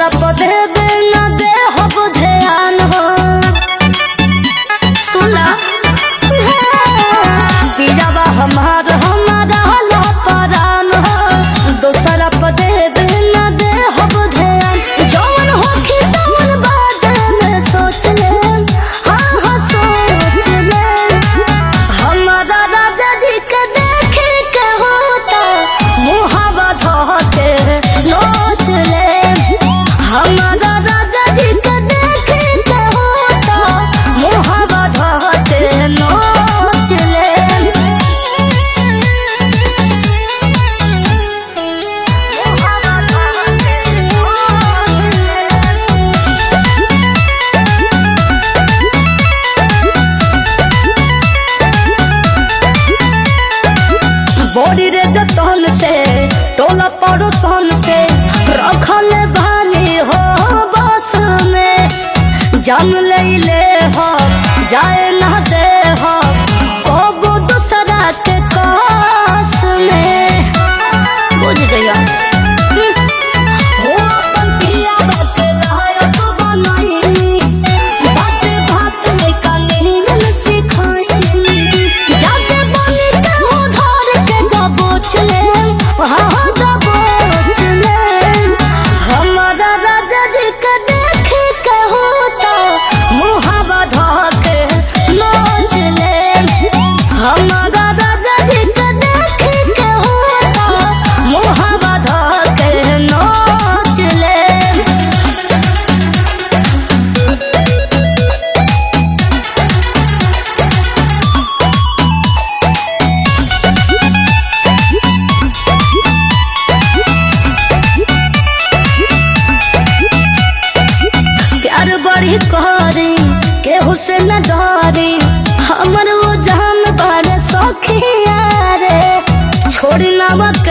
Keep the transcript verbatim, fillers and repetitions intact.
दूसरा पदे बिना दे हो ध्यान हो सुला पियावा हमार हमारा हला परान हो दूसरा पदे बिना दे हो ध्यान जौन हो कि तौन बात में सोच ले हाँ हाँ सोच ले हमारा राजा जी के देखे के होता मुहावा धोके नोच ले हमारा राजा जी के देखे के होता मुहावा धोके नोच ले बॉडी रे जतन से टोला पड़ोसन से रखल भानी हो बस में जान ले ले हो जाए ना दे हो कबो दूसरा के कास में बुझ जाइया हो अपन पिया बात लायक बनाई बात बात ले कानीन सिखाई जाके बनी के हो धर के दबोच ले हाँ दबोच ले हमारा राजा जी के देखे के होता मुहावा धोके नोच ले हमारा राजा जी के देखे के होता मुहावा धोके नोच ले प्यार बड़ी करी केहू से न डरी हमर वो जान बड़े सखिया रे छोड़ी ना